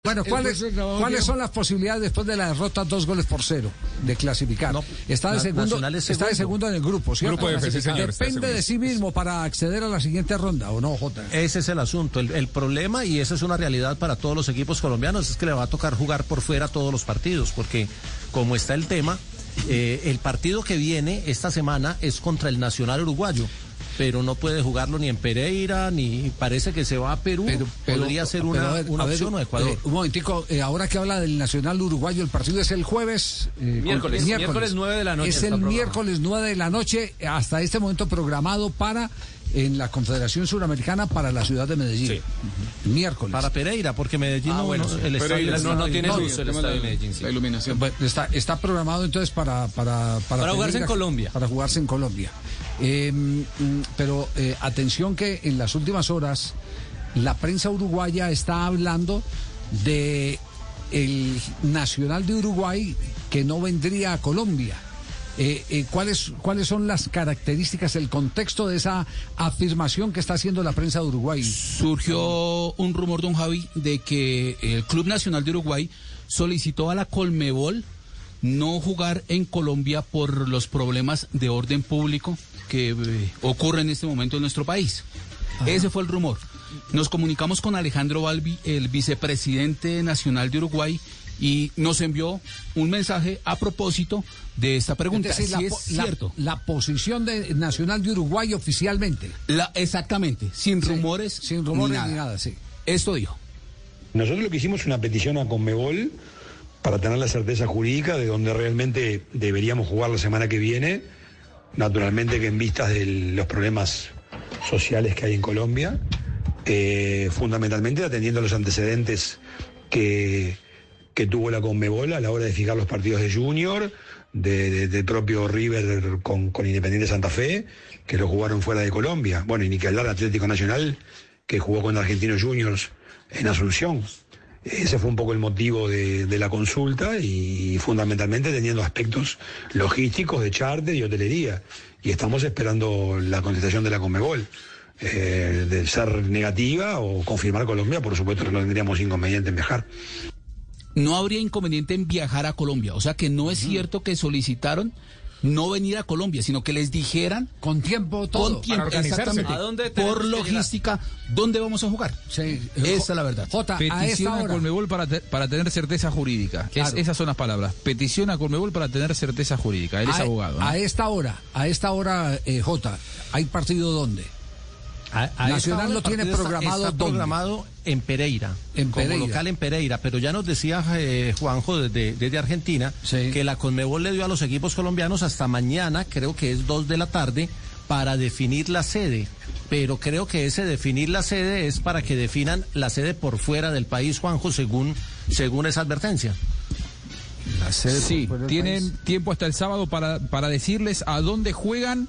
Bueno, ¿cuáles son las posibilidades después de la derrota 2-0 de clasificar? No, está de segundo en el grupo, ¿cierto? Grupo F, sí, señor, Depende de sí mismo para acceder a la siguiente ronda, ¿o no, Jota? Ese es el asunto, el problema, y esa es una realidad para todos los equipos colombianos, es que le va a tocar jugar por fuera todos los partidos, porque como está el tema, el partido que viene esta semana es contra el Nacional Uruguayo, pero no puede jugarlo ni en Pereira, ni parece que se va a Perú. Podría ser una opción o Ecuador. Un momentico, ahora que habla del Nacional Uruguayo, el partido es el jueves. Miércoles 9 de la noche. Es el miércoles 9 de la noche, hasta este momento programado en la Confederación Suramericana para la ciudad de Medellín. Sí. Miércoles. Para Pereira, porque Medellín el estadio no tiene luz, el estadio de Medellín. Sí. La iluminación. Bueno, está programado entonces para jugarse en Colombia. Para jugarse en Colombia. Pero atención que en las últimas horas la prensa uruguaya está hablando de el Nacional de Uruguay que no vendría a Colombia. ¿Cuáles son las características, el contexto de esa afirmación que está haciendo la prensa de Uruguay? Surgió un rumor, don Javi, de que el Club Nacional de Uruguay solicitó a la Colmebol no jugar en Colombia por los problemas de orden público que ocurren en este momento en nuestro país. Ajá. Ese fue el rumor. Nos comunicamos con Alejandro Balbi, el vicepresidente nacional de Uruguay, y nos envió un mensaje a propósito de esta pregunta. Es decir, es cierto. La posición nacional de Uruguay oficialmente. Exactamente, sin rumores ni nada, sí. Esto dijo. Nosotros lo que hicimos es una petición a Conmebol para tener la certeza jurídica de donde realmente deberíamos jugar la semana que viene. Naturalmente que en vistas de los problemas sociales que hay en Colombia, fundamentalmente atendiendo a los antecedentes que tuvo la Conmebol a la hora de fijar los partidos de Junior, del propio River con Independiente Santa Fe, que lo jugaron fuera de Colombia. Bueno, y ni que hablar Atlético Nacional, que jugó con Argentinos Juniors en Asunción. Ese fue un poco el motivo de la consulta y fundamentalmente teniendo aspectos logísticos de charter y hotelería. Y estamos esperando la contestación de la Conmebol. De ser negativa o confirmar Colombia, por supuesto que no tendríamos inconveniente en viajar. No habría inconveniente en viajar a Colombia, o sea que no es cierto que solicitaron no venir a Colombia, sino que les dijeran con tiempo todo, con tiempo, exactamente, ¿a dónde por logística, ¿dónde vamos a jugar? Sí, esa es la verdad. Petición a Conmebol para tener certeza jurídica. Claro. Esas son las palabras. Petición a Conmebol para tener certeza jurídica. Él es abogado, ¿no? A esta hora, Jota, ¿hay partido dónde? Nacional lo tiene programado. Está programado en Pereira, como local en Pereira, pero ya nos decía Juanjo desde Argentina, sí, que la Conmebol le dio a los equipos colombianos hasta mañana, creo que es 2 de la tarde, para definir la sede. Pero creo que ese definir la sede es para que definan la sede por fuera del país, Juanjo, según esa advertencia. Sí, tienen tiempo hasta el sábado para decirles a dónde juegan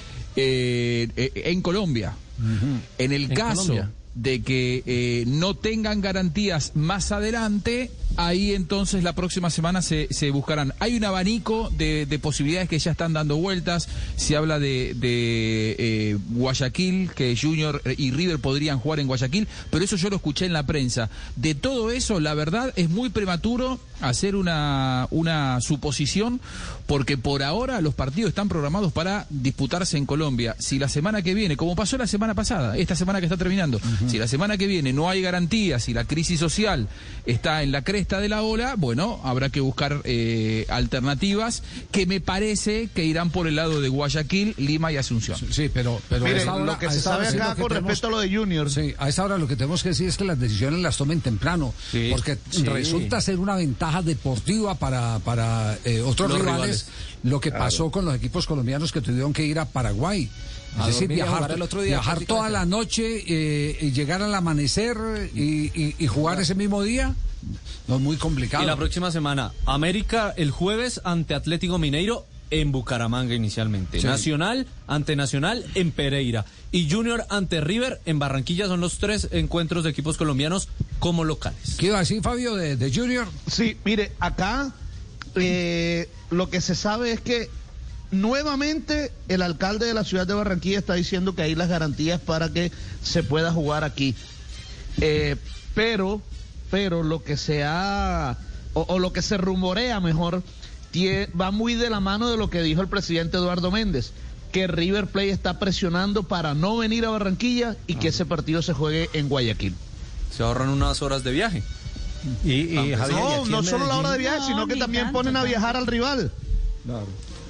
en Colombia. Uh-huh. En el caso Colombia de que no tengan garantías más adelante, ahí entonces la próxima semana se buscarán. Hay un abanico de posibilidades que ya están dando vueltas. Se habla de Guayaquil, que Junior y River podrían jugar en Guayaquil, pero eso yo lo escuché en la prensa. De todo eso, la verdad, es muy prematuro hacer una suposición, porque por ahora los partidos están programados para disputarse en Colombia. Si la semana que viene, como pasó la semana pasada, esta semana que está terminando, si la semana que viene no hay garantías, si la crisis social está en la cresta de la ola, bueno, habrá que buscar alternativas que me parece que irán por el lado de Guayaquil, Lima y Asunción. Sí, pero mire, lo que se sabe acá con respecto a lo de Junior. Sí, a esa hora lo que tenemos que decir es que las decisiones las tomen temprano, sí, porque resulta ser una ventaja deportiva para otros rivales lo que pasó con los equipos colombianos que tuvieron que ir a Paraguay. Es decir, viajar toda la noche y llegar al amanecer y jugar ese mismo día, no, es muy complicado. Y la próxima semana, América el jueves ante Atlético Mineiro en Bucaramanga inicialmente. Sí. Nacional ante Nacional en Pereira. Y Junior ante River en Barranquilla. Son los 3 encuentros de equipos colombianos como locales. ¿Qué iba a decir, Fabio, de Junior? Sí, mire, acá lo que se sabe es que nuevamente el alcalde de la ciudad de Barranquilla está diciendo que hay las garantías para que se pueda jugar aquí. Pero pero lo que se ha, o lo que se rumorea mejor, va muy de la mano de lo que dijo el presidente Eduardo Méndez, que River Plate está presionando para no venir a Barranquilla y que ese partido se juegue en Guayaquil. Se ahorran unas horas de viaje. Y Javier, no solo la hora de viaje, sino que también ponen a viajar al rival. Claro.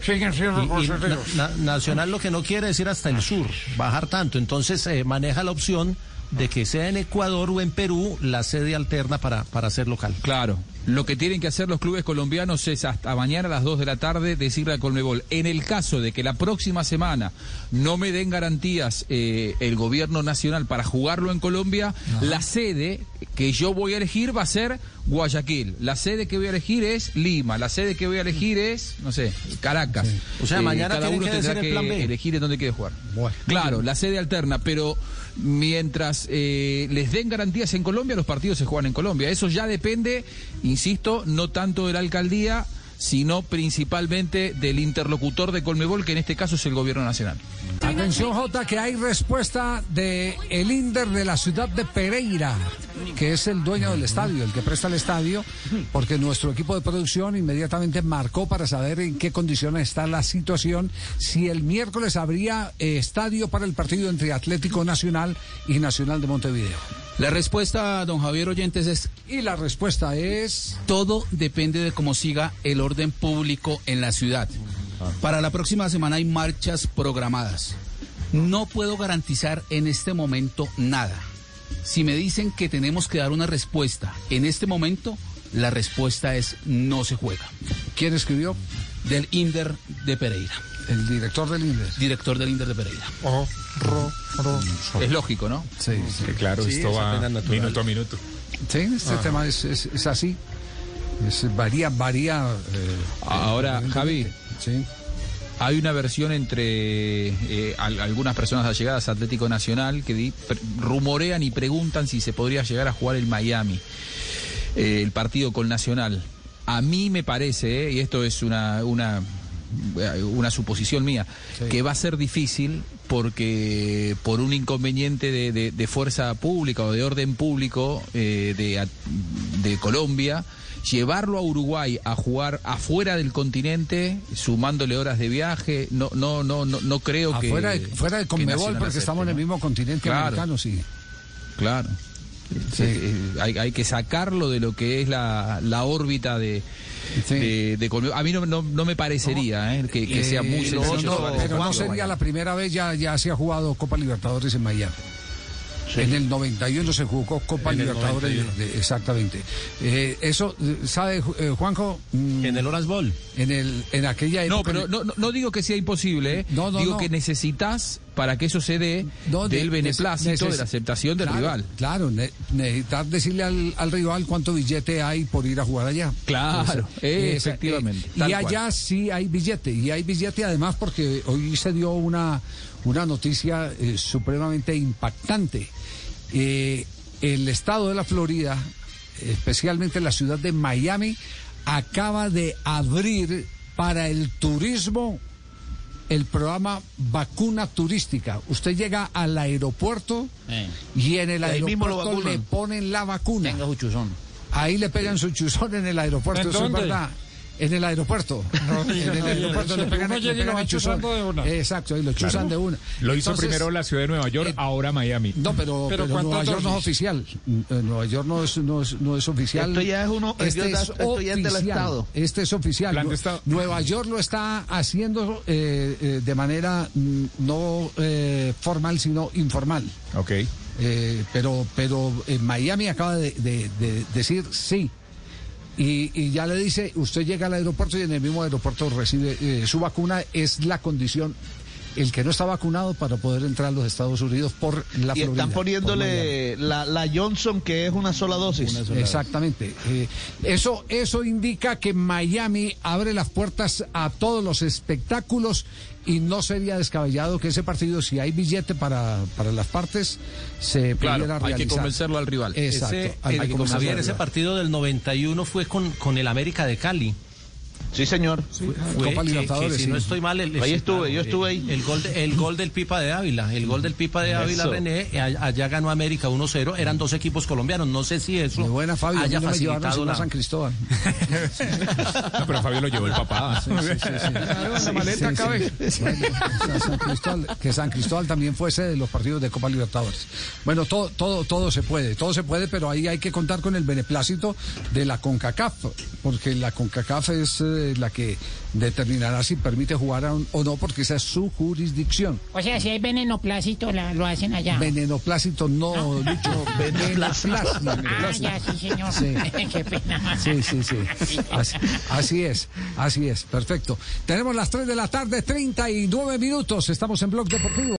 Nacional lo que no quiere es ir hasta el sur, bajar tanto, entonces maneja la opción de que sea en Ecuador o en Perú la sede alterna para ser local. Claro, lo que tienen que hacer los clubes colombianos es hasta mañana a las 2 de la tarde decirle a Conmebol, en el caso de que la próxima semana no me den garantías el gobierno nacional para jugarlo en Colombia, la sede que yo voy a elegir va a ser Guayaquil, la sede que voy a elegir es Lima, la sede que voy a elegir es, no sé, Caracas. Sí. O sea, mañana cada uno tendrá que elegir en dónde quiere jugar. Bueno. Claro, la sede alterna, pero mientras les den garantías en Colombia, los partidos se juegan en Colombia. Eso ya depende, insisto, no tanto de la alcaldía, sino principalmente del interlocutor de Conmebol, que en este caso es el gobierno nacional. Atención, Jota, que hay respuesta de el INDER de la ciudad de Pereira, que es el dueño del estadio, el que presta el estadio, porque nuestro equipo de producción inmediatamente marcó para saber en qué condiciones está la situación, si el miércoles habría estadio para el partido entre Atlético Nacional y Nacional de Montevideo. La respuesta, don Javier Oyentes, es... Y la respuesta es... Todo depende de cómo siga el orden público en la ciudad. Para la próxima semana hay marchas programadas. No puedo garantizar en este momento nada. Si me dicen que tenemos que dar una respuesta en este momento, la respuesta es no se juega. ¿Quién escribió? Del INDER de Pereira. El director del INDER. Director del INDER de Pereira. Es lógico, ¿no? Sí, sí. Claro, sí, esto va minuto a minuto. Sí, este tema es así. Varía. Ahora, Javi, sí. Hay una versión entre algunas personas allegadas a Atlético Nacional que rumorean y preguntan si se podría llegar a jugar el Miami, el partido con Nacional. A mí me parece, y esto es una suposición mía, sí, que va a ser difícil porque por un inconveniente de fuerza pública o de orden público de Colombia, llevarlo a Uruguay a jugar afuera del continente, sumándole horas de viaje, no creo que... Fuera de Conmebol, porque estamos en el mismo continente, claro, americano, sí. Claro. Sí. Hay que sacarlo de lo que es la órbita de Conmebol. A mí no me parecería que sea muy sencillo. Pero no sería la primera vez, ya se ha jugado Copa Libertadores en Miami. Sí. En el 91 se jugó Copa Libertadores, exactamente. Eso, ¿sabe, Juanjo? En el Orange Bowl. En aquella época. No, pero no digo que sea imposible, digo que necesitas, para que eso se dé, del beneplácito, de la aceptación del rival. Claro, necesitas decirle al rival cuánto billete hay por ir a jugar allá. Claro, efectivamente. Y allá sí hay billete, además porque hoy se dio una noticia supremamente impactante. El estado de la Florida, especialmente la ciudad de Miami, acaba de abrir para el turismo el programa Vacuna Turística. Usted llega al aeropuerto y en el aeropuerto le ponen la vacuna. Tenga su chuzón. Ahí le pegan su chuzón en el aeropuerto, eso es verdad. En el aeropuerto. En el aeropuerto le pegan el chuzón. Exacto, y lo chuzan de una. Lo hizo primero la ciudad de Nueva York, ahora Miami. No, pero Nueva York no es oficial. Nueva York no es oficial. Esto ya es esto ya es del Estado. Este es oficial. Nueva York lo está haciendo de manera no formal, sino informal. Ok. Pero Miami acaba de decir sí. Y ya le dice, usted llega al aeropuerto y en el mismo aeropuerto recibe su vacuna. Es la condición, el que no está vacunado para poder entrar a los Estados Unidos por la Florida. Y están poniéndole la Johnson, que es una sola dosis. Exactamente. Eso indica que Miami abre las puertas a todos los espectáculos y no sería descabellado que ese partido, si hay billete para las partes, se pudiera realizar. Hay que convencerlo al rival. Exacto. Javier, ese partido del 91 fue con el América de Cali. Sí, señor. Copa Libertadores. Si no estoy mal, ahí estuve, yo estuve ahí. El gol del Pipa de Ávila, René, allá ganó América 1-0, eran 2 equipos colombianos, no sé si eso de buena, Fabio, haya facilitado a San Cristóbal. No, pero Fabio lo llevó el papá. Claro, la maleta cabe. Que San Cristóbal también fuese de los partidos de Copa Libertadores. Bueno, todo se puede, pero ahí hay que contar con el beneplácito de la CONCACAF, porque la CONCACAF es la que determinará si permite jugar o no, porque esa es su jurisdicción. O sea, si hay venenoplácito, lo hacen allá. Venenoplácito no, Lucho. Venenoplácito. Ya, sí, señor. Sí. Qué pena. Sí. Así es, perfecto. Tenemos las 3 de la tarde, 39 minutos. Estamos en Blog Deportivo.